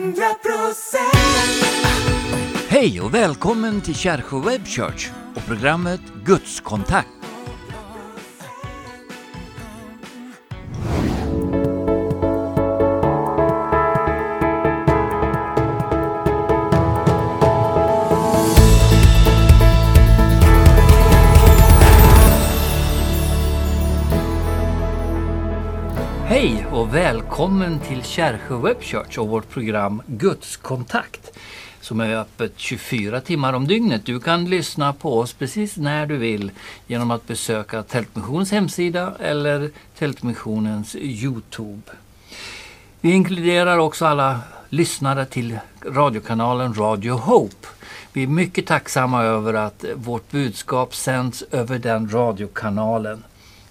Hej och välkommen till Kärrsjö Web Church och programmet Guds kontakt. Hej och välkommen till Kärrsjö Web Church och vårt program Guds kontakt som är öppet 24 timmar om dygnet. Du kan lyssna på oss precis när du vill genom att besöka Tältmissionens hemsida eller Tältmissionens YouTube. Vi inkluderar också alla lyssnare till radiokanalen Radio Hope. Vi är mycket tacksamma över att vårt budskap sänds över den radiokanalen.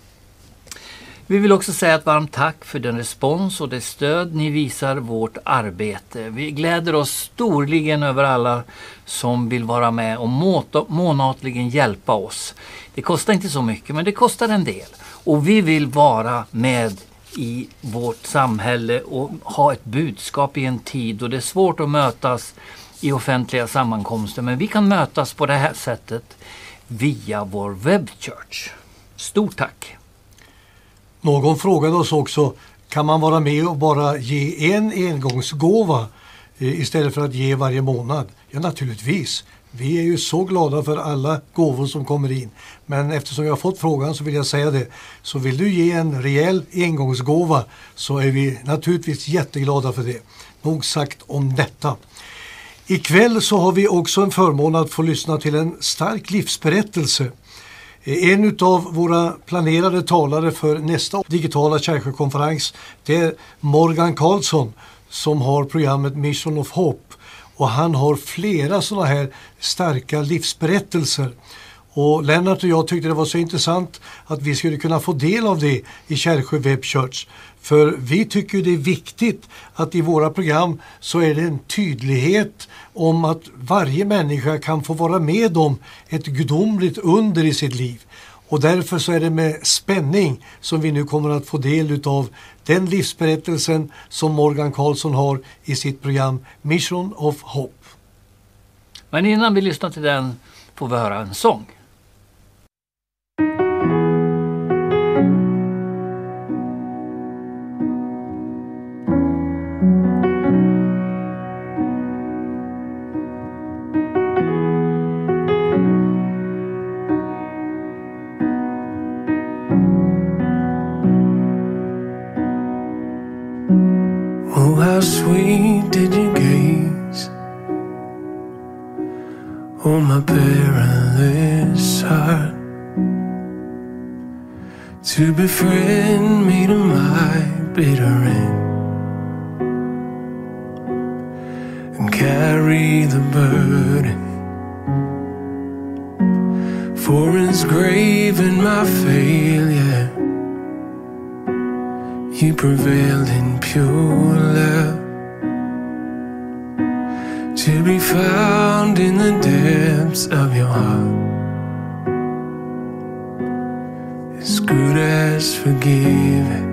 Vi vill också säga ett varmt tack för den respons och det stöd ni visar vårt arbete. Vi gläder oss storligen över alla som vill vara med och månatligen hjälpa oss. Det kostar inte så mycket, men det kostar en del. Och vi vill vara med i vårt samhälle och ha ett budskap i en tid då det är svårt att mötas i offentliga sammankomster. Men vi kan mötas på det här sättet via vår webbchurch. Stort tack! Någon frågade oss också, kan man vara med och bara ge en engångsgåva istället för att ge varje månad? Ja, naturligtvis. Vi är ju så glada för alla gåvor som kommer in. Men eftersom jag har fått frågan så vill jag säga det. Så vill du ge en rejäl engångsgåva så är vi naturligtvis jätteglada för det. Nog sagt om detta. Ikväll så har vi också en förmån att få lyssna till en stark livsberättelse. En av våra planerade talare för nästa digitala Kärrsjökonferens, det är Morgan Karlsson som har programmet Mission of Hope. Och han har flera sådana här starka livsberättelser. Och Lennart och jag tyckte det var så intressant att vi skulle kunna få del av det i Kärrsjö Web Church. För vi tycker det är viktigt att i våra program så är det en tydlighet om att varje människa kan få vara med om ett gudomligt under i sitt liv. Och därför så är det med spänning som vi nu kommer att få del av den livsberättelsen som Morgan Karlsson har i sitt program Mission of Hope. Men innan vi lyssnar till den får vi höra en sång. How sweet did you gaze on my perilous heart, to befriend me to my bitter end and carry the burden. For His grave in my failure, You prevailed in pure love, to be found in the depths of Your heart, as good as forgiving.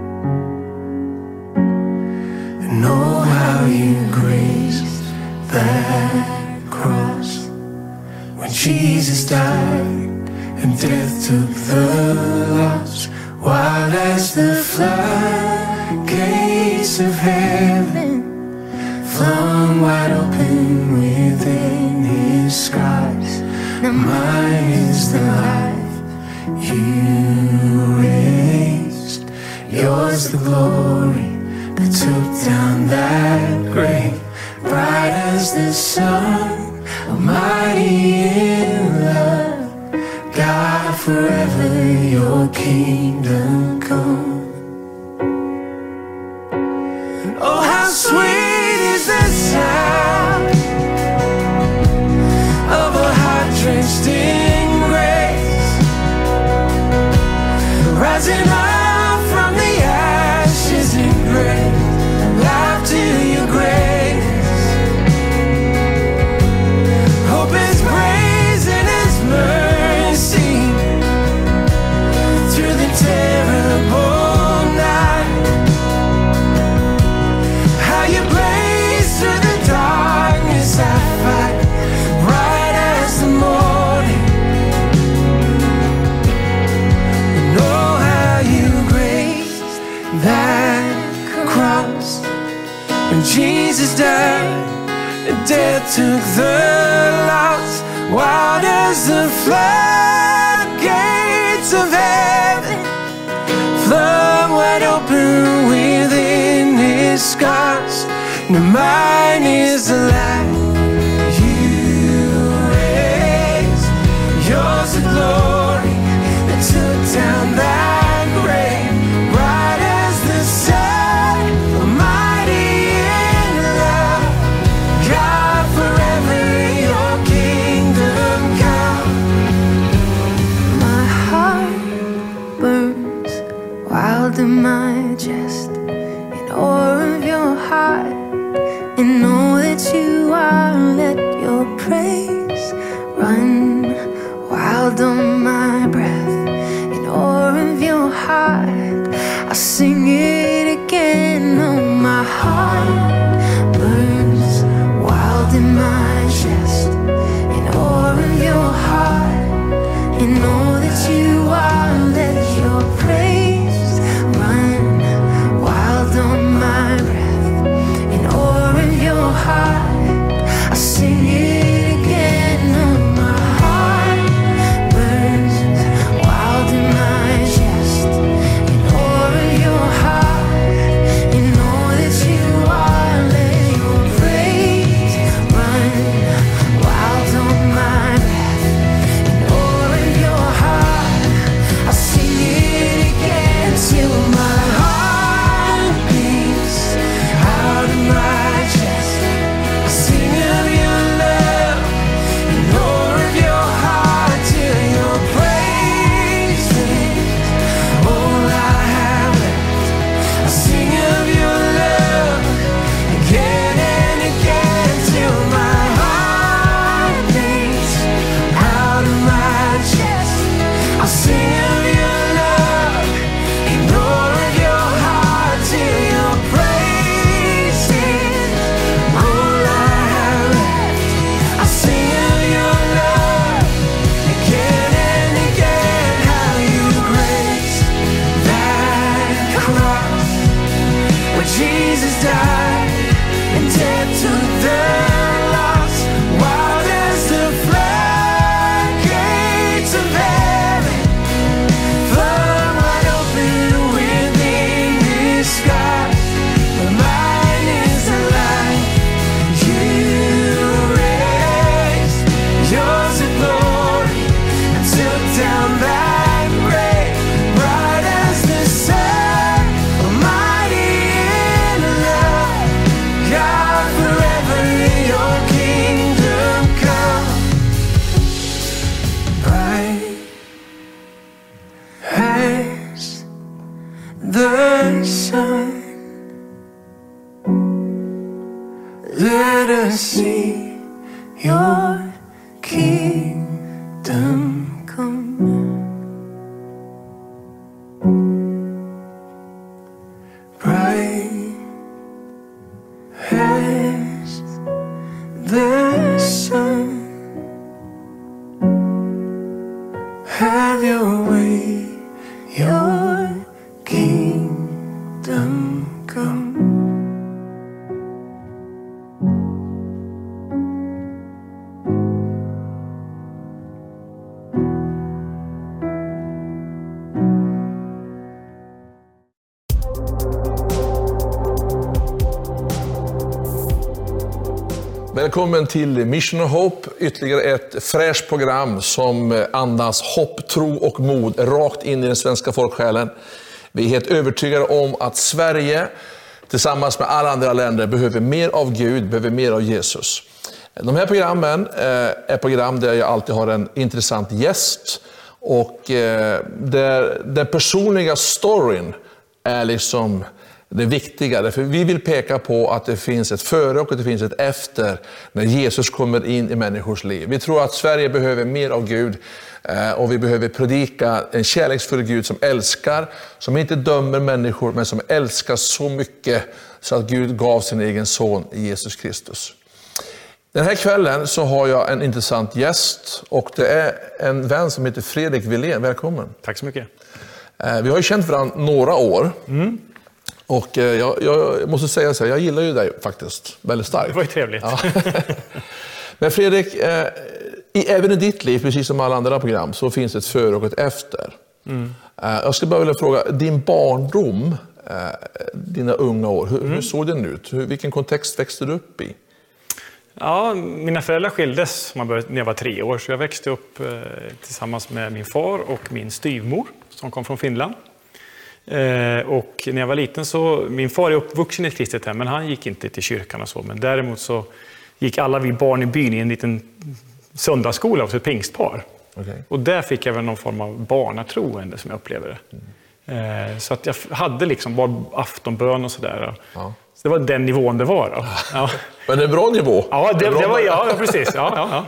And oh, how You graced that cross when Jesus died and death took the loss. While as the floodgates of heaven flung wide open within His skies, now mine is the life You raised, Yours the glory that took down that grave, bright as the sun, almighty in love. God, forever Your kingdom come. And oh, how sweet is the sound of a heart drenched in grace, rising up from the ashes in grace, alive to Your When Jesus died and death took the loss, wild as the floodgates of heaven, flood wide open within his scars. Now mine is the life you raised, yours the glory that took down that grave, bright as the sun, almighty in love. God, forever your kingdom come. My heart burns wild in my chest, in awe of your heart, and know that you are. Let your praise run wild on my breath, in awe of your heart. I'll sing it again. Oh, my heart burns wild in my chest, in awe of your heart, and know that you are. Let your praise run wild on my breath, in awe of your heart. I sing it again. Oh, my heart burns wild in my chest, in awe of your heart, and know that you are. Let your praise run wild on my breath, in awe of your heart. I sing it again till my heart beats out of my chest. I sing of your love, in awe of your heart, till your praise is all I have left. I sing of your love again and again till my heart beats out of my chest. I sing of your love, in awe of your heart, till your praise is all I have left. I sing of your love again and again, how you graced that cross where Jesus died and death took the loss, wild as the floodgates of heaven, flood wide open within his scars. But mine is the life you raised, yours the glory that took down that grave, bright as the sun, almighty in love. God, forever your kingdom come. Bright as the sun, let us see your kingdom come. Bright as the sun, have your way, your kingdom come. Välkommen till Mission of Hope, ytterligare ett fräscht program som andas hopp, tro och mod rakt in i den svenska folksjälen. Vi är helt övertygade om att Sverige tillsammans med alla andra länder behöver mer av Gud, behöver mer av Jesus. De här programmen är program där jag alltid har en intressant gäst och där den personliga storyn är liksom det viktiga. För vi vill peka på att det finns ett före och att det finns ett efter när Jesus kommer in i människors liv. Vi tror att Sverige behöver mer av Gud och vi behöver predika en kärleksfull Gud som älskar, som inte dömer människor men som älskar så mycket så att Gud gav sin egen son Jesus Kristus. Den här kvällen så har jag en intressant gäst och det är en vän som heter Fredrik Wilén. Välkommen. Tack så mycket. Vi har ju känt varandra några år. Och jag måste säga så här, jag gillar ju dig faktiskt väldigt starkt. Det var ju trevligt. Ja. Men Fredrik, även i ditt liv, precis som alla andra program, så finns det ett före och ett efter. Jag skulle bara vilja fråga, din barndom, dina unga år, hur såg den ut? Vilken kontext växte du upp i? Ja, mina föräldrar skildes när jag var 3 år, så jag växte upp tillsammans med min far och min styvmor som kom från Finland. Och när jag var liten så, min far är uppvuxen i ett kristet hem, men han gick inte till kyrkan och så, men däremot så gick alla vi barn i byn i en liten söndagsskola hos ett pingstpar. Okay. Och där fick jag väl någon form av barnatroende som jag upplevde det. Så att jag hade liksom bara aftonbön och sådär. Ja. Så det var den nivån det var då. Ja. Men en bra nivå. Ja, det var ja, precis. Ja.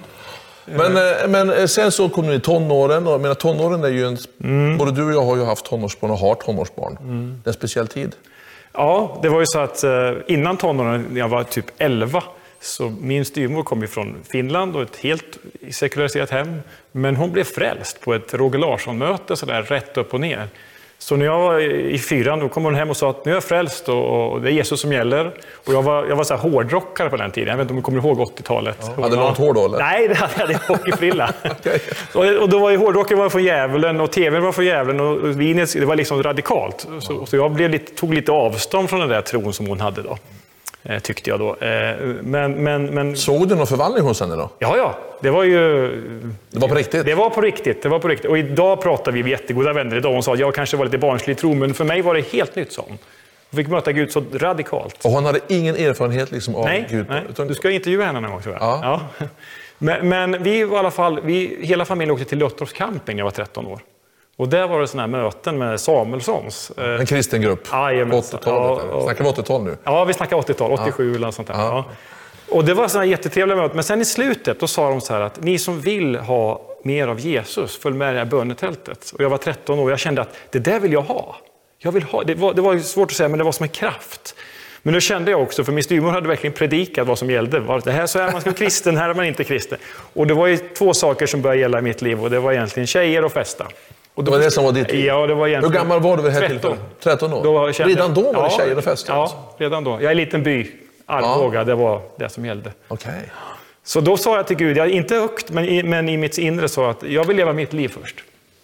Men sen så kom du i tonåren, och jag menar, tonåren är ju både du och jag har ju haft tonårsbarn och har tonårsbarn. Det är en speciell tid. Ja, det var ju så att innan tonåren, när jag var typ 11, så min styvmor kom ju från Finland och ett helt sekulariserat hem. Men hon blev frälst på ett Roger Larsson-möte så där rätt upp och ner. Så när jag var i 4, då kom hon hem och sa att nu är jag frälst och det är Jesus som gäller. Och jag var så här hårdrockare på den tiden. Jag vet inte om du kommer ihåg 80-talet. Ja. Hade du långt hår då eller? Nej, det hade jag hockeyfrilla. Okay. Och då var ju hårdrocken var från djävulen och tvn var från djävulen och vinet, det var liksom radikalt. Så jag tog lite avstånd från den där tron som hon hade då. Tyckte jag då. Men såg du någon förvandling hos henne då? Ja. Det var ju... Det var på riktigt? Det var på riktigt. Och idag pratar vi jättegoda vänner idag. Hon sa att jag kanske var lite barnslig tro, men för mig var det helt nytt sånt. Jag fick möta Gud så radikalt. Och hon hade ingen erfarenhet liksom av Gud? Nej, utan... du ska intervjua henne någon gång tror jag. Ja. Men vi var i alla fall, hela familjen åkte till Löttorps camping när jag var 13 år. Och där var det sådana här möten med Samuelssons. En kristen grupp? Ja, 80-talet. Snackar vi 80-tal nu? Ja, vi snackar 80-tal, 87 eller sånt där. Ja. Och det var sådana jättetrevliga möten. Men sen i slutet då sa de så här att ni som vill ha mer av Jesus, följ med i det här bönetältet. Och jag var 13 år och jag kände att det där vill jag ha. Jag vill ha. Det var svårt att säga, men det var som en kraft. Men då kände jag också, för min styvmor hade verkligen predikat vad som gällde. Det här så är man ska kristen, här är man inte kristen. Och det var ju 2 saker som började gälla i mitt liv. Och det var egentligen tjejer och festa. Och det var det som var ditt liv? Ja, det var egentligen... Hur gammal var du vid det här 13. tillfället? 13 år? Redan då var det tjejer och fest? Ja, redan då. Jag är en liten by. Arboga, det var det som gällde. Okay. Så då sa jag till Gud, inte högt, men i mitt inre sa att jag vill leva mitt liv först.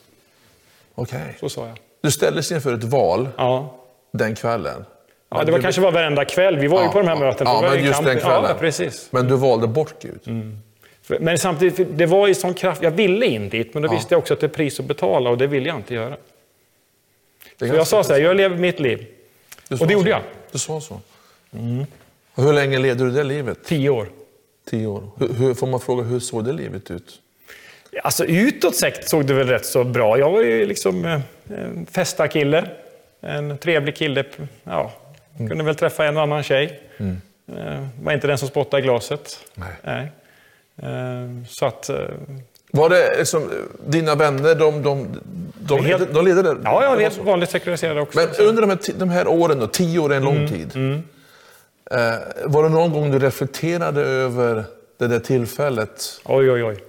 Okay. Så sa jag. Du ställdes inför ett val den kvällen? Ja, det var kanske varenda kväll. Vi var ju på de här mötena. Ja, men just den kvällen. Ja, precis. Men du valde bort Gud? Men samtidigt, det var ju sån kraft. Jag ville in dit, men då visste jag också att det är pris att betala och det vill jag inte göra. Så jag sa så här, jag lever mitt liv. Och det gjorde jag. Du sa så? Och hur länge levde du det livet? 10 år. 10 år. Hur får man fråga, hur såg det livet ut? Alltså utåt sett såg det väl rätt så bra. Jag var ju liksom en festarkille. En trevlig kille. Ja, kunde väl träffa en och annan tjej. Var inte den som spottade i glaset. Nej. Så att... Var det liksom, dina vänner, de ledde det? Ja, jag är vanligt sekulariserad också. Men under de här åren då, 10 år är en lång tid. Var det någon gång du reflekterade över det där tillfället? Oj.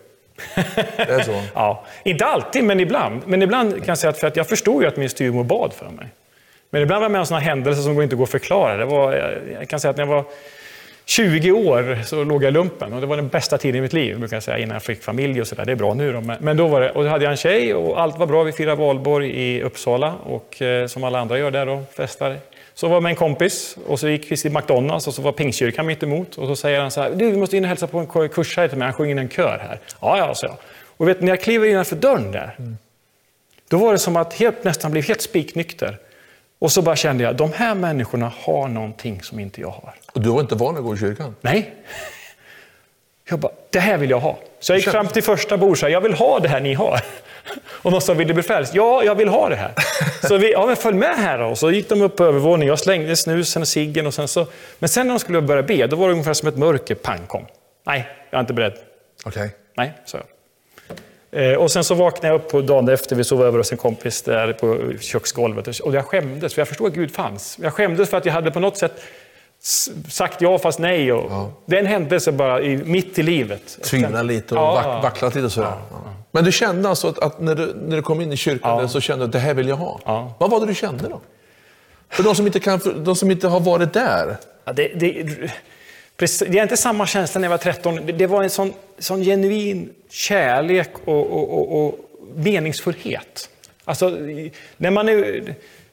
Det är så? Ja, inte alltid, men ibland. Men ibland kan jag säga att jag förstod ju att min styvmor bad för mig. Men ibland var jag med om sådana händelser som går inte går att förklara. Jag kan säga att när jag var 20 år så låg jag i lumpen. Och det var den bästa tiden i mitt liv, brukar jag säga, innan jag fick familj och sådär. Det är bra nu då. Men då var det, och då hade jag en tjej och allt var bra. Vi firade valborg i Uppsala och som alla andra gör där då, festar. Så var jag med en kompis och så gick vi till McDonalds och så var Pingstkyrkan mitt emot. Och så säger han så här, du måste in och hälsa på en kurs här till mig. Han sjunger in en kör här. Ja, så jag. Och vet, när jag kliver innanför dörren där, då var det som att nästan blev helt spiknykter. Och så bara kände jag, de här människorna har någonting som inte jag har. Och du var inte van att gå i kyrkan? Nej. Jag bara, det här vill jag ha. Så jag gick fram till första bord och sa, jag vill ha det här ni har. Och de sa, vill du bli frälst? Ja, jag vill ha det här. Så men följ med här då. Och så gick de upp på övervåningen. Jag slängde snusen och ciggen och sen så... Men sen när de skulle börja be, då var det ungefär som ett mörker, pang kom. Nej, jag är inte beredd. Okej. Nej, sa jag. Och sen så vaknade jag upp på dagen efter, vi sov över hos en kompis där på köksgolvet. Och jag skämdes, för jag förstod att Gud fanns. Jag skämdes för att jag hade på något sätt sagt ja fast nej. Och det är en händelse bara mitt i livet. Tvivla lite och vacklat lite sådär. Men du kände alltså att när du kom in i kyrkan så kände du att det här vill jag ha. Vad var det du kände då? För de som inte har varit där. Ja, det är inte samma känsla när jag var 13. Det var en sån genuin kärlek och meningsfullhet. Alltså, när man är...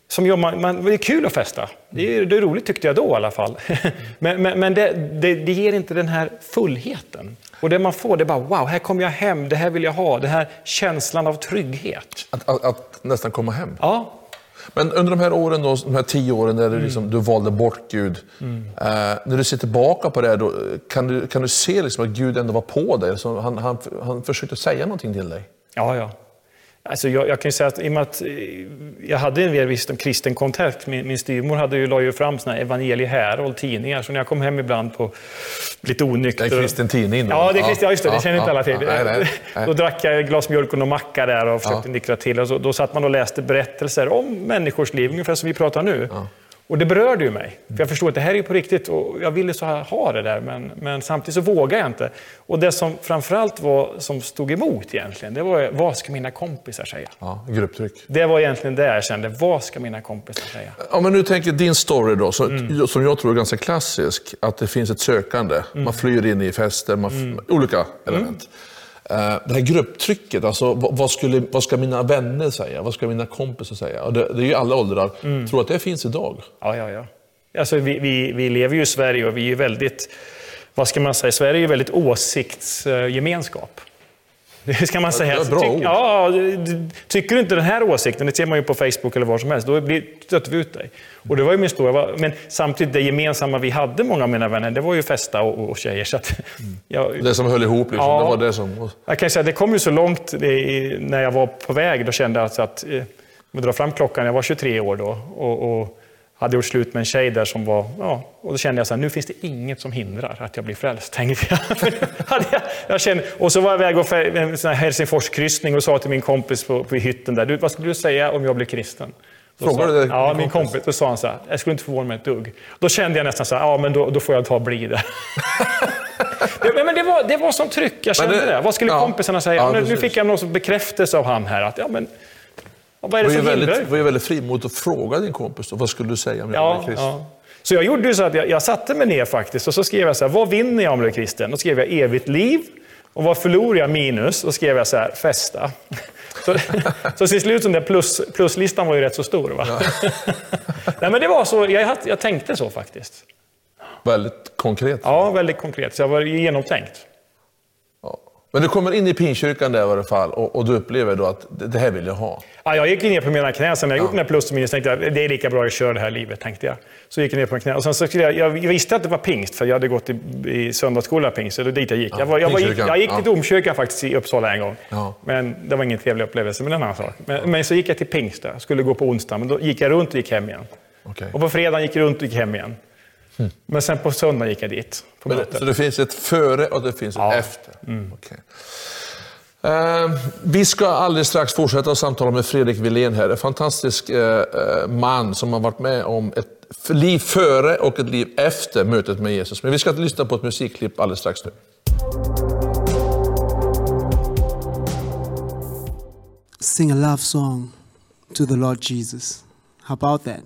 det är kul att festa. Det är roligt tyckte jag då i alla fall. men det ger inte den här fullheten. Och det man får, det är bara wow, här kommer jag hem, det här vill jag ha. Den här känslan av trygghet. Att nästan komma hem. Ja. Men under de här åren, då, de här 10 åren där du valde bort Gud. När du ser tillbaka på det här, då, kan du se liksom att Gud ändå var på dig? Så han försökte säga någonting till dig. Ja. Alltså jag kan ju säga att i och med att jag hade en viss kristen kontakt, min styvmor la ju fram såna här Evangelie Herald tidningar, så när jag kom hem ibland på lite onykter. Det är kristen tidning då? Ja, det är kristen, just det, det känner inte alla till. Nej. Då drack jag ett glas mjölk och någon macka där och försökte nyktra till. Och då satt man och läste berättelser om människors liv, ungefär som vi pratar nu. Ja. Och det berörde ju mig. För jag förstod att det här är på riktigt och jag ville så här ha det där. Men samtidigt så vågade jag inte. Och det som framförallt som stod emot egentligen, det var vad ska mina kompisar säga? Ja, grupptryck. Det var egentligen det jag kände. Vad ska mina kompisar säga? Ja, men nu tänker din story då, som jag tror är ganska klassisk. Att det finns ett sökande. Man flyr in i fester, olika element. Det här grupptrycket, alltså vad ska mina vänner säga? Vad ska mina kompisar säga? Och det är ju alla åldrar. Tror att det finns idag? Ja. Alltså vi lever ju i Sverige och vi är ju väldigt, vad ska man säga, Sverige är ju väldigt åsiktsgemenskap. Hur ska man säga? Det är bra ord. Ja, tycker du inte den här åsikten, det ser man ju på Facebook eller var som helst, då stöter vi ut dig. Och det var ju min stora, men samtidigt det gemensamma vi hade, många av mina vänner, det var ju festa och tjejer. Så att, det som höll ihop liksom, det var det som... Jag kan säga att det kom ju så långt när jag var på väg, då kände jag alltså att, jag drar fram klockan, jag var 23 år då och hade gjort slut med en tjej där som var, och då kände jag så här, nu finns det inget som hindrar att jag blir frälst, tänkte jag. Kände, och så var jag väg på en sån här Helsingforskryssning och sa till min kompis på hytten där, vad skulle du säga om jag blev kristen? Frågade du det? Ja, min kompis. Då sa han så här, jag skulle inte förvåna mig ett dugg. Då kände jag nästan så här, men då får jag bli det. Men det var som tryck, jag kände det. Vad skulle kompisarna säga? Ja, nu fick jag någon bekräftelse av han här, att vad är det som hindrar? Du var ju väldigt frimodigt att fråga din kompis då, vad skulle du säga om jag blev kristen? Ja. Så jag gjorde ju så att jag satte mig ner faktiskt och så skrev jag så här, vad vinner jag om jag blir kristen? Då skrev jag evigt liv. Och vad förlorar jag minus? Då skrev jag så här, festa. Så till slut, den där pluslistan var ju rätt så stor, va? Ja. Nej, men det var så, jag tänkte så faktiskt. Väldigt konkret. Ja, väldigt konkret. Så jag var genomtänkt. Ja. Men du kommer in i Pingstkyrkan där i alla fall och du upplever då att det här vill jag ha. Ja, jag gick ner på mina knä. Sen när jag gjort den här plus och minus tänkte jag, det är lika bra att jag kör det här livet, tänkte jag. Så gick jag ner på mina knä. Och sen så jag visste att det var pingst, för jag hade gått i söndagsskola pingst. Så det var dit jag gick. Jag gick till domkyrkan faktiskt i Uppsala en gång. Ja. Men det var ingen trevlig upplevelse, men en annan sak. Men så gick jag till pingst där. Skulle gå på onsdag, men då gick jag runt och gick hem igen. Okay. Och på fredag gick jag runt och gick hem igen. Men sen på söndag gick jag dit. Så det finns ett före och det finns ett efter? Okay. Vi ska alldeles strax fortsätta att samtala med Fredrik Wilén här. En fantastisk man som har varit med om ett liv före och ett liv efter mötet med Jesus. Men vi ska lyssna på ett musikklipp alldeles strax nu. Sing a love song to the Lord Jesus. How about that?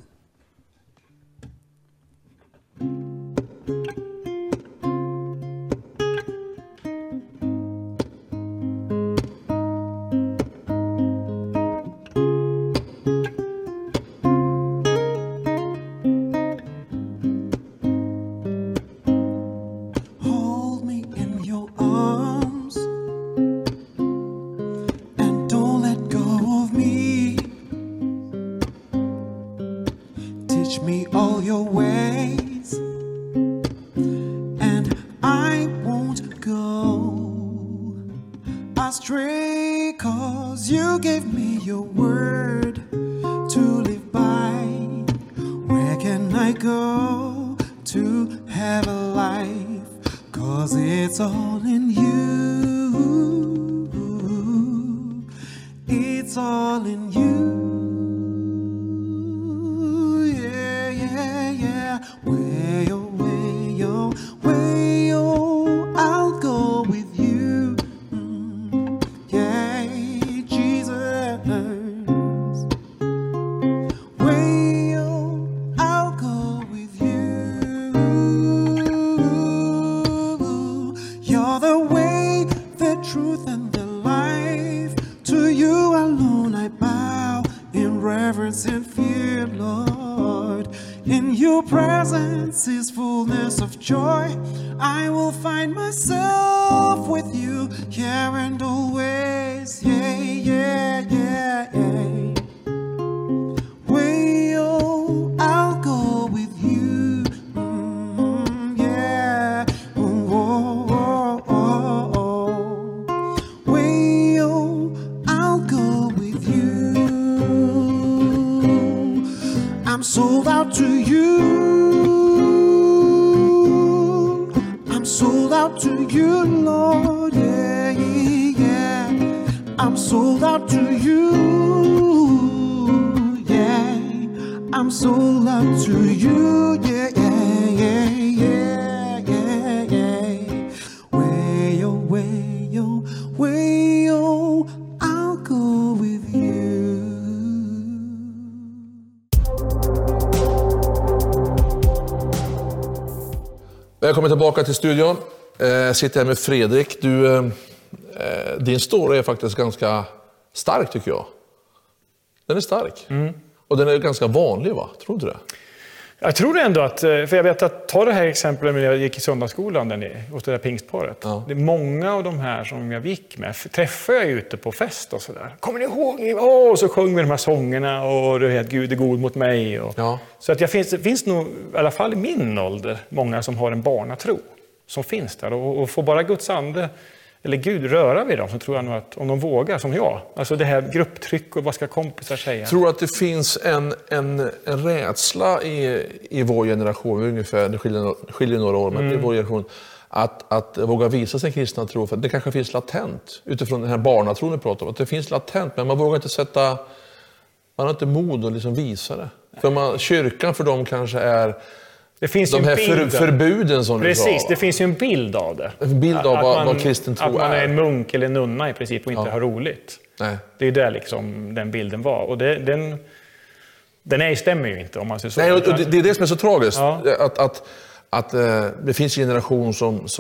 your presence is fullness of joy. I will find myself with you here and always. Yeah, yeah, yeah, yeah. Well, I'll go with you. Yeah. Oh, oh, oh, oh. Well, I'll go with you. I'm sold out to you. I'm sold out to you, Lord. Yeah, yeah. I'm sold out to you. Yeah. I'm sold out to you. Yeah, yeah, yeah, yeah, yeah, yeah. Way, oh, way, oh, way, oh. I'll go with you. Välkommen tillbaka till studion. Jag sitter här med Fredrik. Din story är faktiskt ganska stark tycker jag. Den är stark. Och den är ganska vanlig va? Tror du inte det? Jag tror ändå att, för jag vet att ta det här exemplet när jag gick i söndagsskolan där nere, hos det där pingstparet. Ja. Det är många av de här som jag gick med, träffar jag ute på fest och sådär. Kommer ni ihåg? Så sjöng vi de här sångerna och du vet, Gud är god mot mig. Och, Ja. så att det finns nog, i alla fall i min ålder, många som har en barnatro som finns där. Och får bara Guds ande, eller Gud röra vid dem, så tror jag nog att om de vågar, som jag. Alltså det här grupptryck och vad ska kompisar säga? Tror du att det finns en rädsla i vår generation, ungefär, det skiljer några år, men i vår generation, att våga visa sin kristna tro? För det kanske finns latent, utifrån den här barnatron vi pratar om, att det finns latent, men man vågar inte man har inte mod att liksom visa det. För kyrkan för dem kanske är det finns de här förbuden som precis, du sa. det finns ju en bild av det. En bild av vad kristen tro är. Att man är en munk eller en nunna i princip och inte har roligt. Nej. Det är där liksom den bilden var. Och den stämmer ju inte om man säger så. Nej, och det är det som är så tragiskt. Ja. Att det finns en generation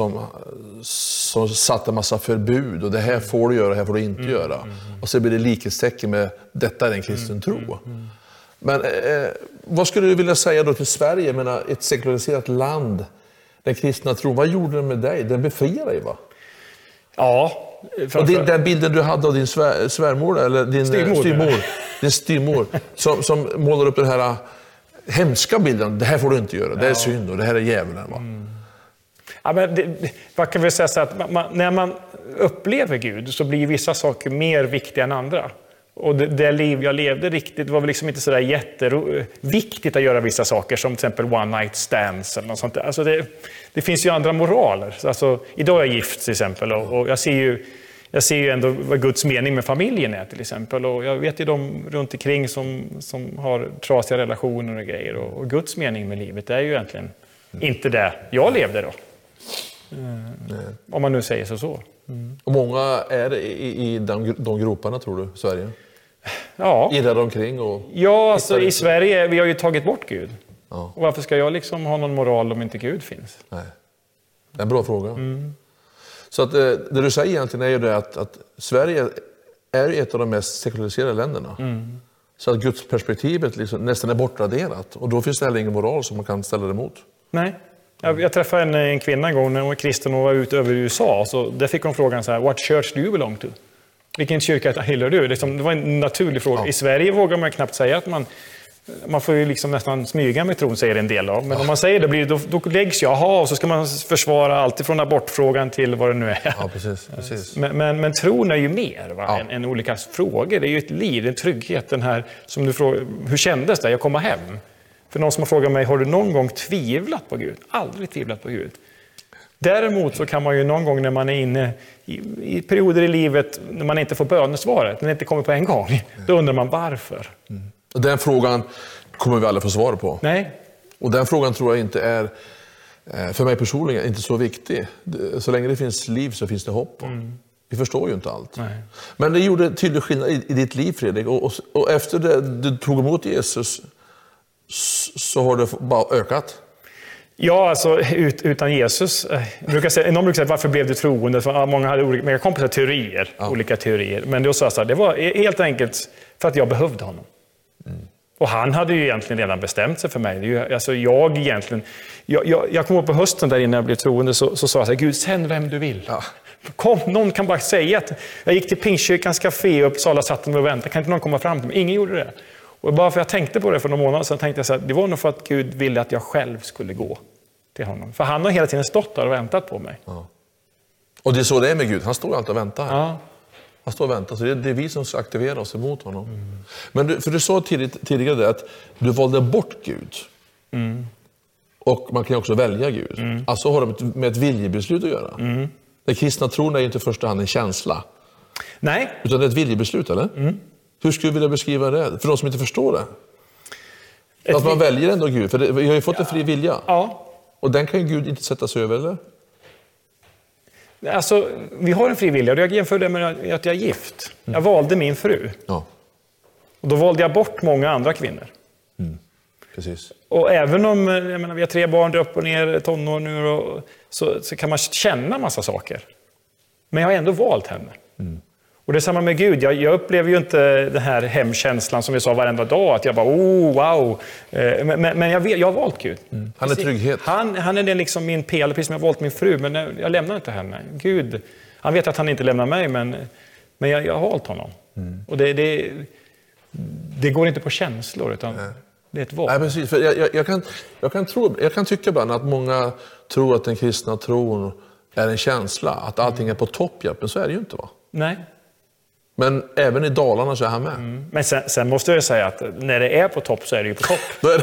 som satte en massa förbud. Och det här får du göra, det här får du inte göra. Och så blir det likhetstecken med detta är en kristen tro. Men vad skulle du vilja säga då till Sverige? Jag menar, ett sekulariserat land, den kristna tron, vad gjorde den med dig? Den befriar dig va? Ja. Och den bilden du hade av din svärmor, eller din styvmor, som målar upp den här hemska bilden. Det här får du inte göra, det är synd och det här är djävulen va? Ja, men vad kan vi säga så att när man upplever Gud så blir vissa saker mer viktiga än andra. Och det liv jag levde riktigt var väl liksom inte sådär jätteviktigt att göra vissa saker som till exempel one night stands eller något sånt där. Alltså det finns ju andra moraler. Alltså, idag är jag gift till exempel och jag ser ju ändå vad Guds mening med familjen är till exempel. Och jag vet ju de runt omkring som har trasiga relationer och grejer. Och Guds mening med livet är ju egentligen inte det jag levde då. Om man nu säger så. Och många är i de groparna tror du, Sverige? Ja. Irrar omkring och... Ja, alltså i Sverige, vi har ju tagit bort Gud. Ja. Och varför ska jag liksom ha någon moral om inte Gud finns? Nej, det är en bra fråga. Så att det du säger egentligen är ju det att Sverige är ett av de mest sekulariserade länderna. Så att Guds perspektivet liksom nästan är bortraderat. Och då finns det heller ingen moral som man kan ställa det emot. Nej. Jag träffade en kvinna en gång när hon var kristen och var ute över USA. Så där fick hon frågan så här: What church do you belong to? Vilken kyrka tillhör du? Det var en naturlig fråga. I Sverige vågar man knappt säga att man får ju liksom nästan smyga med tron, säger en del av. Men om man säger det, då läggs jag, och så ska man försvara allt från abortfrågan till vad det nu är. Ja, precis. Men tron är ju mer än olika frågor. Det är ju ett liv, en trygghet. Den här, som du frågar, hur kändes det? Jag kommer hem. För någon som har frågat mig, har du någon gång tvivlat på Gud? Aldrig tvivlat på Gud. Däremot så kan man ju någon gång när man är inne i perioder i livet när man inte får bönesvaret, när det inte kommer på en gång, då undrar man varför. Och den frågan kommer vi aldrig få svar på. Nej. Och den frågan tror jag inte är, för mig personligen, inte så viktig. Så länge det finns liv så finns det hopp. Vi förstår ju inte allt. Nej. Men det gjorde tydlig skillnad i ditt liv, Fredrik. Och efter det du tog emot Jesus så har det bara ökat. Ja, alltså utan Jesus. Någon brukar säga, varför blev du troende? För många hade olika kompisar olika teorier. Men då sa jag så här, det var helt enkelt för att jag behövde honom. Och han hade ju egentligen redan bestämt sig för mig. Det är ju, alltså jag kommer ihåg på hösten där innan jag blev troende så sa jag så här, Gud, sänd vem du vill. Ja. Kom, någon kan bara säga att jag gick till Pingstkyrkans café i Uppsala, satt mig och väntade. Kan inte någon komma fram till mig? Ingen gjorde det. Och bara för jag tänkte på det för några månader sedan tänkte jag så här, det var nog för att Gud ville att jag själv skulle gå till honom. För han har hela tiden stått där och väntat på mig. Ja. Och det är så det är med Gud. Han står alltid och väntar. Ja. Han står och väntar. Så det är vi som ska aktivera oss emot honom. Men du sa tidigare det att du valde bort Gud. Och man kan också välja Gud. Alltså har det med ett viljebeslut att göra. Den kristna tron är ju inte i första hand en känsla. Nej. Utan det är ett viljebeslut, eller? Hur skulle du vilja beskriva det? För de som inte förstår det. Att man väljer ändå Gud. För vi har ju fått en fri vilja. Ja. Och den kan ju Gud inte sätta sig över, eller? Alltså, vi har en fri vilja och jag jämför det med att jag är gift. Jag valde min fru. Ja. Och då valde jag bort många andra kvinnor. Precis. Och även om jag menar, vi har 3 barn upp och ner, tonår nu, och så kan man känna massa saker. Men jag har ändå valt henne. Och det är samma med Gud. Jag upplever ju inte den här hemkänslan som vi sa varenda dag. Att jag bara, wow. Men jag har valt Gud. Han är trygghet. Han är liksom min pelare, precis som jag har valt min fru. Men jag lämnar inte henne. Gud, han vet att han inte lämnar mig, men jag har valt honom. Och det går inte på känslor, utan det är ett val. Nej, precis. För jag kan tycka ibland att många tror att den kristna tron är en känsla. Att allting är på topp, men så är det ju inte, va? Nej. Men även i Dalarna så är han med. Men sen måste jag säga att när det är på topp så är det ju på topp.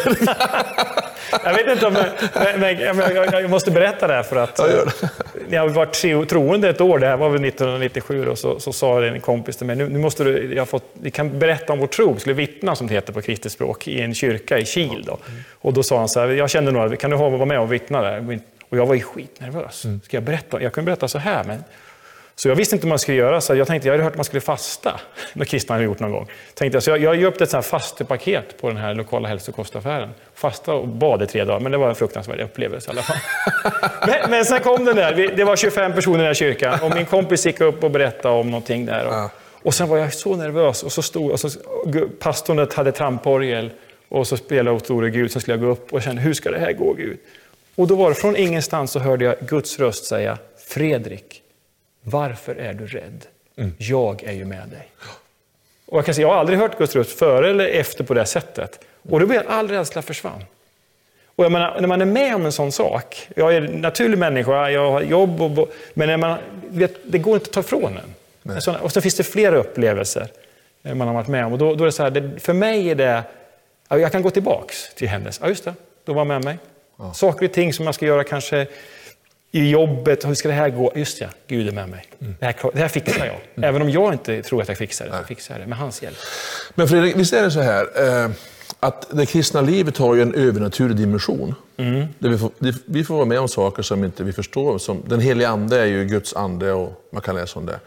Jag vet inte om jag måste berätta det här för att när jag var troende ett år, det här var väl 1997 och så sa en kompis till mig, nu måste vi kan berätta om vår tro, skulle vittna som det heter på kristet språk i en kyrka i Kil då. Och då sa han så här, jag kände nog, kan du vara med och vittna där? Och jag var ju skitnervös. Ska jag berätta? Jag kunde berätta så här, men så jag visste inte vad man skulle göra, så jag hade hört att man skulle fasta, när kristna hade gjort någon gång. Så jag gjorde upp ett sånt här fastepaket på den här lokala hälsokostaffären. Fasta och bad i 3 dagar, men det var en fruktansvärd upplevelse i alla fall. men sen kom den där, det var 25 personer i den här kyrkan, och min kompis gick upp och berättade om någonting där. Och sen var jag så nervös, och så pastorn hade tramporgel, och så spelade Store Gud, så skulle jag gå upp och kände, hur ska det här gå, Gud? Och då var det från ingenstans så hörde jag Guds röst säga, Fredrik, varför är du rädd? Jag är ju med dig. Och jag kan säga, jag har aldrig hört Guds röst före eller efter på det sättet. Och då blev all rädsla försvann. Och jag menar, när man är med om en sån sak, jag är en naturlig människa, jag har jobb, men det går inte att ta ifrån en. Och så finns det flera upplevelser man har varit med om. Och då är det så här, för mig är det, jag kan gå tillbaks till hennes. Ja, just det, då var med mig. Ja. Saker och ting som man ska göra kanske i jobbet, hur ska det här gå? Just ja, Gud är med mig. Det här fixar jag. Även om jag inte tror att jag fixar det, så fixar jag det med hans hjälp. Men Fredrik, visst är det så här att det kristna livet har ju en övernaturlig dimension. Där vi får vara med om saker som inte vi förstår. Som, den heliga ande är ju Guds ande och man kan läsa om det.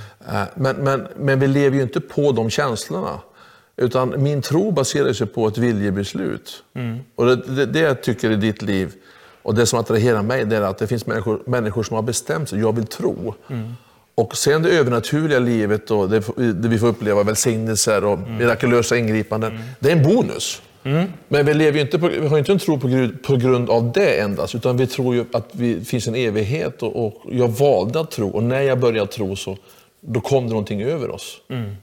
Men vi lever ju inte på de känslorna. Utan min tro baserar sig på ett viljebeslut. Och det jag tycker i ditt liv, och det som attraherar mig, det är att det finns människor som har bestämt sig. Jag vill tro. Och sen det övernaturliga livet och det vi får uppleva välsignelser och mirakulösa ingripanden. Det är en bonus. Men vi lever ju inte vi har inte en tro på grund av det endast. Utan vi tror ju att det finns en evighet. Och jag valde att tro. Och när jag började tro så då kom det någonting över oss.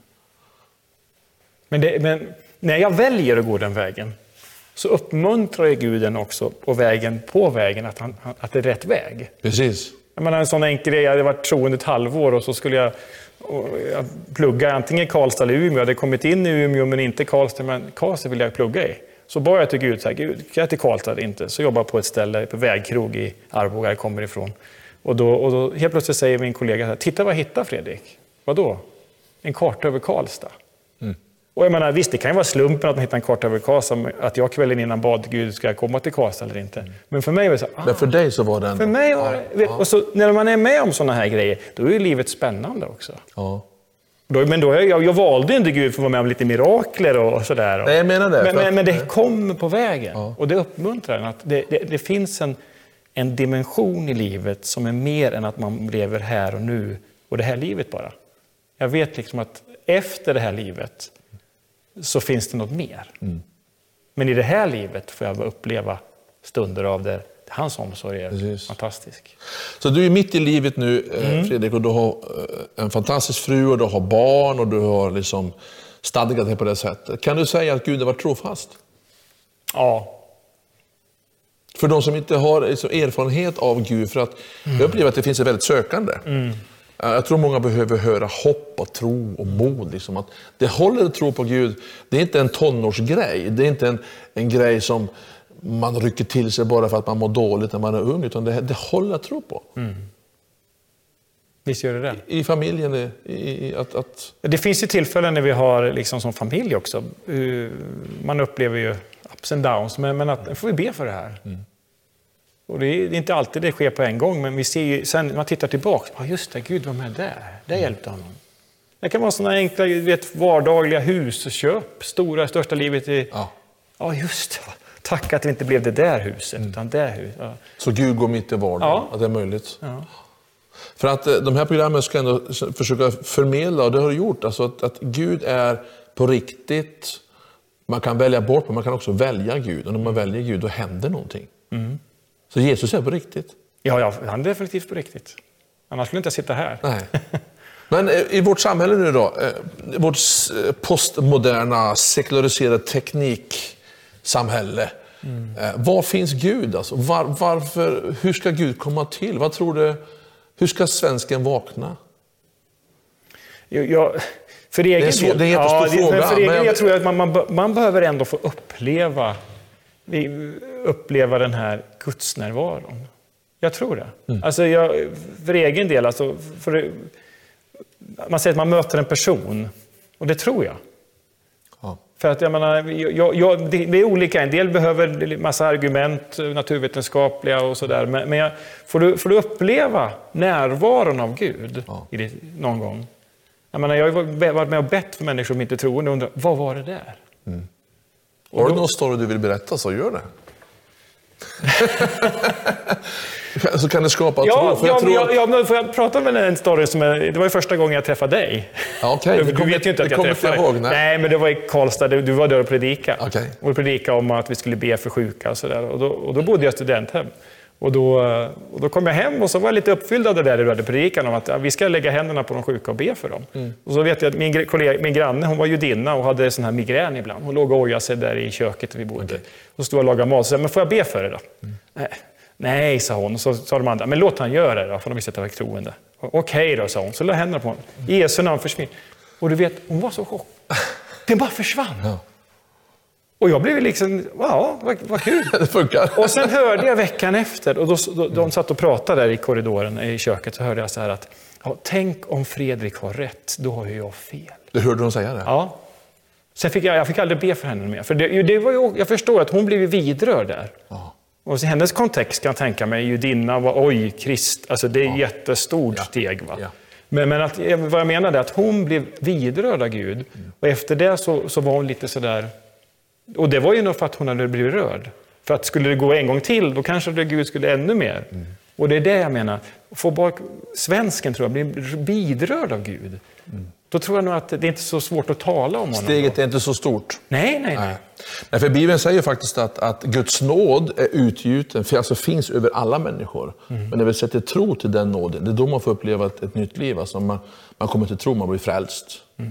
Men när jag väljer att gå den vägen så uppmuntrar ju Guden också på vägen att det är rätt väg. Precis. Jag menar en sån enkel grej, jag hade varit troende ett halvår och så skulle jag plugga antingen Karlstad eller Umeå. Jag hade kommit in i Umeå men inte Karlstad, men Karlstad vill jag plugga i. Så bad jag till Gud, så här, Gud, kan jag till Karlstad eller inte? Så jobbar jag på ett ställe på Vägkrog i Arboga, jag kommer ifrån. Och då helt plötsligt säger min kollega så här, titta vad jag hittar, Fredrik. Vadå? En karta över Karlstad. Och jag menar, visst, det kan ju vara slumpen att man hittar en karta över Karlstad, att jag kvällen innan bad Gud, ska jag komma till Karlstad eller inte. Men för mig var det så men för dig så var det för mig var det, och så när man är med om sådana här grejer, då är ju livet spännande också. Ja. Men då jag valde inte Gud för att vara med om lite mirakler och sådär. Nej, jag menar det. Men det kommer på vägen. Ja. Och det uppmuntrar en att det finns en dimension i livet som är mer än att man lever här och nu och det här livet bara. Jag vet liksom att efter det här livet så finns det något mer. Men i det här livet får jag uppleva stunder av det. Hans omsorg är fantastisk. Så du är mitt i livet nu, Fredrik, och du har en fantastisk fru och du har barn och du har liksom stadgat dig på det sättet. Kan du säga att Gud har varit trofast? Ja. För de som inte har liksom erfarenhet av Gud, för att jag upplever att det finns ett väldigt sökande. Jag tror många behöver höra hopp och tro och mod. Liksom, att det håller att tro på Gud. Det är inte en tonårsgrej. Det är inte en grej som man rycker till sig bara för att man mår dåligt när man är ung. Utan det håller att tro på. Visst gör det. I familjen. Det finns ju tillfällen när vi har liksom som familj också. Man upplever ju ups and downs. Men att får vi be för det här. Och det är inte alltid det sker på en gång, men vi ser ju sen när man tittar tillbaka, ja just det, Gud var med där. Det hjälpte honom. Det kan vara sådana enkla, vardagliga husköp, största livet i... Ja just det. Tack att det inte blev det där huset, utan det huset. Ja. Så Gud går mitt i vardagen, att det är möjligt. Ja. För att de här programmen ska ändå försöka förmedla, och det har du gjort, alltså att Gud är på riktigt. Man kan välja bort, men man kan också välja Gud. Och när man väljer Gud, då händer någonting. Så Jesus är på riktigt? Ja, han är definitivt på riktigt. Annars skulle inte jag sitta här. Nej. Men i vårt samhälle nu då, vårt postmoderna, sekulariserade tekniksamhälle, var finns Gud? Alltså? Varför, hur ska Gud komma till? Vad tror du, hur ska svensken vakna? För egen del, det är en jättestor fråga. För egen del, jag tror att man behöver ändå få uppleva den här gudsnärvaron. Jag tror det. Alltså för egen del, alltså, man säger att man möter en person, och det tror jag. För att jag menar, det är olika. En del behöver massa argument, naturvetenskapliga och sådär. Men får du uppleva närvaron av Gud någon gång? Jag menar, jag har varit med och bett för människor som inte tror, och undrar, vad var det där? Har du någon story du vill berätta, så gör det. Så kan det skapa tro. Får jag prata med en story som det var ju första gången jag träffade dig. Okay. Du vet ju inte att jag träffade dig. Nej, men det var i Karlstad. Du var där och predikade. Okay. Och predikade om att vi skulle be för sjuka och sådär. Och då bodde jag i studenthem. Och då kom jag hem och så var jag lite uppfylld av det där du hade predikan om att vi ska lägga händerna på de sjuka och be för dem. Och så vet jag att min granne, hon var judinna och hade sån här migrän ibland. Hon låg och ojade sig där i köket där vi bodde. Okay. Och stod och lagade mat och sa, men får jag be för det då? Nej, sa hon. Och så sa de andra, men låt han göra det då, för de visste att jag var troende. Okej då, sa hon. Så la händerna på honom. Jesu namn försvinner. Och du vet, hon var så chock. Den bara försvann. Ja. Och jag blev liksom, vad kul. Det funkar. Och sen hörde jag veckan efter, och de satt och pratade där i korridoren i köket, så hörde jag så här att, tänk om Fredrik har rätt, då har ju jag fel. Du hörde de säga det? Ja. Sen fick jag fick aldrig be för henne mer. För det var ju, jag förstår att hon blev vidrörd där. Ja. Och i hennes kontext kan jag tänka mig, judinna var, alltså det är jättestort steg va. Ja. Men vad jag menade är att hon blev vidrörd av Gud. Och efter det så var hon lite sådär. Och det var ju nog för att hon hade blivit rörd. För att skulle det gå en gång till, då kanske Gud skulle ännu mer. Och det är det jag menar. Få bara svensken, tror jag, blir vidrörd av Gud. Då tror jag nog att det är inte så svårt att tala om honom. Steget är inte så stort. Nej. För Bibeln säger faktiskt att Guds nåd är utgjuten, för alltså finns över alla människor. Men när vi sätter tro till den nåden, det är då man får uppleva ett nytt liv. Alltså man kommer till tro, man blir frälst.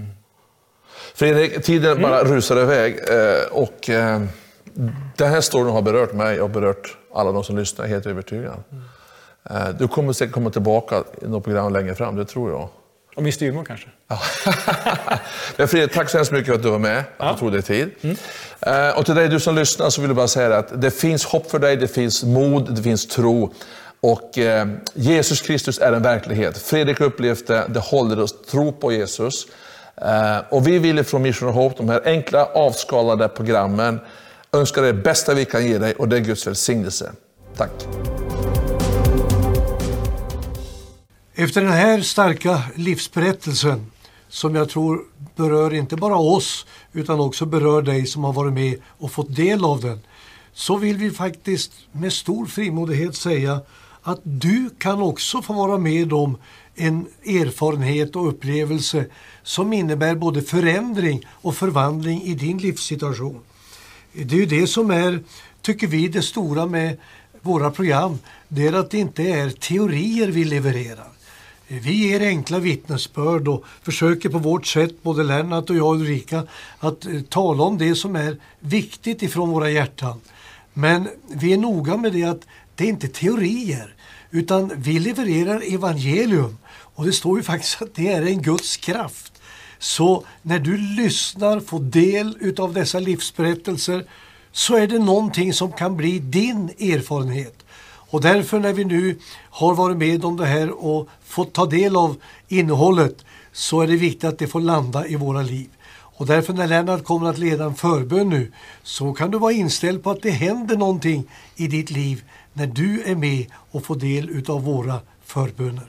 Fredrik, tiden bara rusar iväg. Och den här storyn har berört mig och berört alla de som lyssnar, helt övertygad. Du kommer säkert komma tillbaka i något program längre fram, det tror jag. Och min styrmor kanske. Ja. Men Fredrik, tack så hemskt mycket för att du var med. Att du tog dig tid. Och till dig du som lyssnar så vill jag bara säga att det finns hopp för dig, det finns mod, det finns tro. Och Jesus Kristus är en verklighet. Fredrik upplevde det håller oss tro på Jesus. Och vi vill från Mission Hope, de här enkla avskalade programmen, önskar det bästa vi kan ge dig, och det är Guds välsignelse. Tack. Efter den här starka livsberättelsen, som jag tror berör inte bara oss utan också berör dig som har varit med och fått del av den, så vill vi faktiskt med stor frimodighet säga att du kan också få vara med om en erfarenhet och upplevelse som innebär både förändring och förvandling i din livssituation. Det är ju det som är, tycker vi, det stora med våra program. Det är att det inte är teorier vi levererar. Vi ger enkla vittnesbörd och försöker på vårt sätt, både Lennart och jag och Ulrika, att tala om det som är viktigt ifrån våra hjärtan. Men vi är noga med det att det är inte teorier, utan vi levererar evangelium. Och det står ju faktiskt att det är en Guds kraft. Så när du lyssnar, får del utav dessa livsberättelser, så är det någonting som kan bli din erfarenhet. Och därför när vi nu har varit med om det här och fått ta del av innehållet, så är det viktigt att det får landa i våra liv. Och därför när Lennart kommer att leda en förbön nu, så kan du vara inställd på att det händer någonting i ditt liv när du är med och får del utav våra förböner.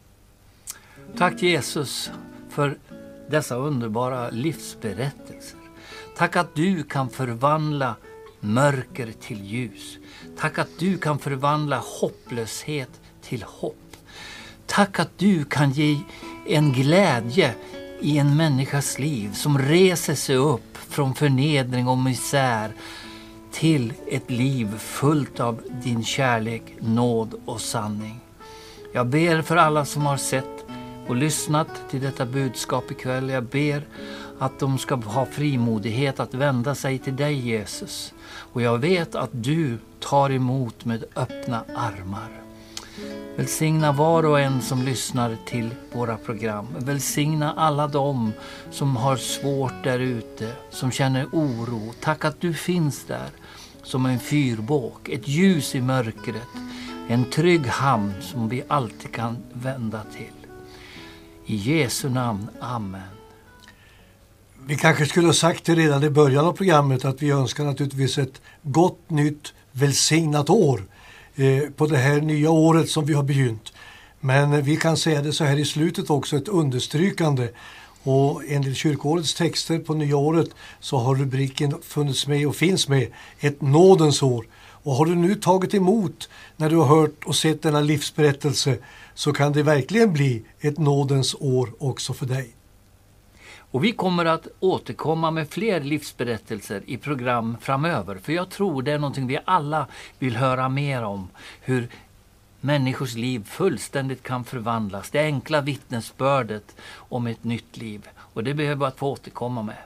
Tack Jesus för dessa underbara livsberättelser. Tack att du kan förvandla mörker till ljus. Tack att du kan förvandla hopplöshet till hopp. Tack att du kan ge en glädje i en människas liv som reser sig upp från förnedring och misär till ett liv fullt av din kärlek, nåd och sanning. Jag ber för alla som har sett och lyssnat till detta budskap ikväll. Jag ber att de ska ha frimodighet att vända sig till dig, Jesus. Och jag vet att du tar emot med öppna armar. Välsigna var och en som lyssnar till våra program. Välsigna alla de som har svårt där ute, som känner oro. Tack att du finns där som en fyrbåk, ett ljus i mörkret. En trygg hamn som vi alltid kan vända till. I Jesu namn, amen. Vi kanske skulle ha sagt det redan i början av programmet att vi önskar naturligtvis ett gott nytt välsignat år på det här nya året som vi har begynt. Men vi kan säga det så här i slutet också, ett understrykande. Och enligt kyrkårets texter på nya året så har rubriken funnits med och finns med, ett nådens år. Och har du nu tagit emot när du har hört och sett denna livsberättelse, så kan det verkligen bli ett nådens år också för dig. Och vi kommer att återkomma med fler livsberättelser i program framöver. För jag tror det är någonting vi alla vill höra mer om. Hur människors liv fullständigt kan förvandlas. Det enkla vittnesbördet om ett nytt liv. Och det behöver vi att få återkomma med.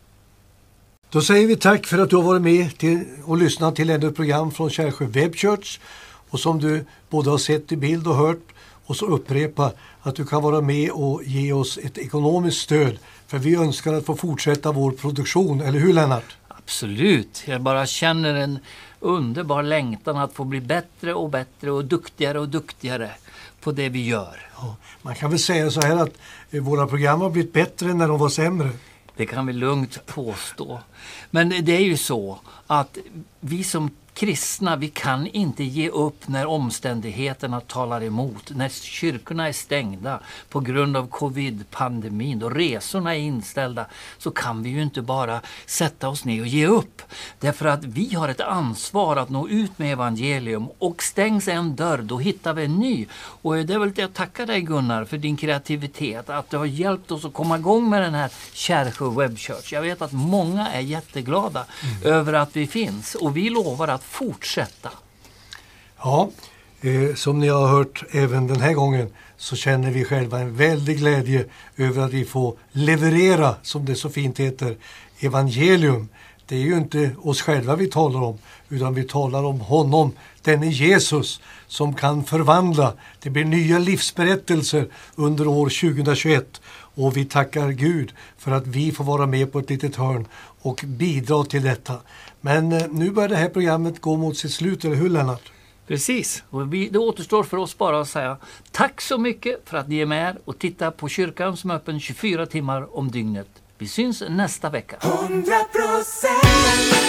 Då säger vi tack för att du har varit med och lyssnat till ett program från Kärsjö Webbchurch. Och som du både har sett i bild och hört. Och så upprepa att du kan vara med och ge oss ett ekonomiskt stöd. För vi önskar att få fortsätta vår produktion, eller hur Lennart? Absolut, jag bara känner en underbar längtan att få bli bättre och bättre och duktigare på det vi gör. Ja, man kan väl säga så här att våra program har blivit bättre när de var sämre. Det kan vi lugnt påstå. Men det är ju så att vi som kristna, vi kan inte ge upp när omständigheterna talar emot. När kyrkorna är stängda på grund av covid-pandemin och resorna är inställda, så kan vi ju inte bara sätta oss ner och ge upp. Därför att vi har ett ansvar att nå ut med evangelium, och stängs en dörr, då hittar vi en ny. Och det är väl det jag tackar dig, Gunnar, för din kreativitet, att du har hjälpt oss att komma igång med den här Kärsjö Webbchurch. Jag vet att många är jätteglada över att vi finns, och vi lovar att fortsätta. Ja, som ni har hört även den här gången, så känner vi själva en väldig glädje över att vi får leverera, som det så fint heter, evangelium. Det är ju inte oss själva vi talar om, utan vi talar om honom, den är Jesus, som kan förvandla. Det blir nya livsberättelser under år 2021, och vi tackar Gud för att vi får vara med på ett litet hörn och bidra till detta. Men nu börjar det här programmet gå mot sitt slut, eller hur Lennart? Precis, och det återstår för oss bara att säga tack så mycket för att ni är med och tittar på kyrkan som är öppen 24 timmar om dygnet. Vi syns nästa vecka. 100%